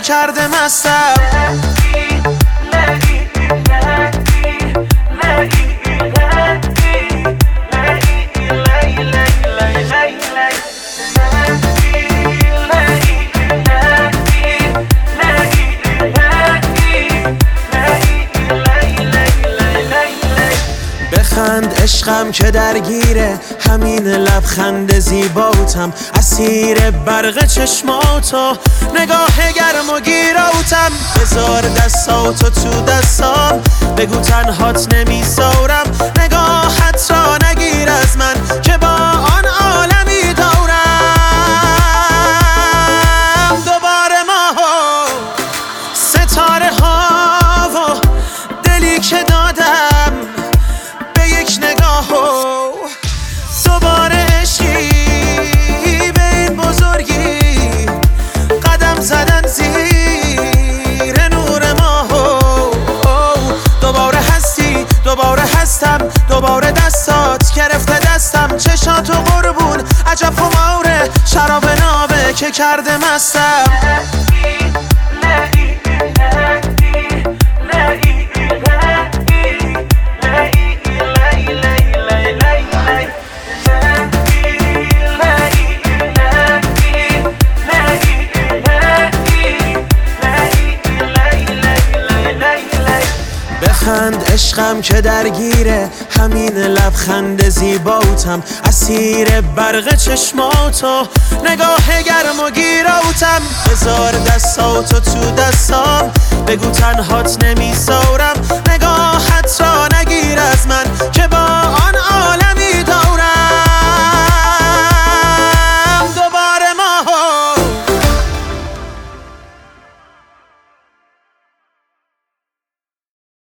که کرده مستم. بخند عشقم که درگیره همین لبخند زیباتم، اسیر برق چشماتو نگاه گرم و گیراتم. بذار دستاتو تو دستام، بگو تنهات نمیذارم، نگاهت را نگیر از من که با آن عالمی دارم. دوباره ما ستاره ها و دلی که دادم به یک نگاه، دوباره عشقی به این بزرگی قدم زدن زیر نور ما. دوباره هستی، دوباره هستم، دوباره دستات گرفته دستم، چشاتو قربون عجب خماره شراب نابه که کرده مستم. بخند عشقم که درگیره همین لبخند زیباتم، اسیر برق چشماتو نگاه گرم و گیراتم. بذار دستاتو تو دستام، بگو تنهات نمیذارم، نگاهت را نگیر از من که با آن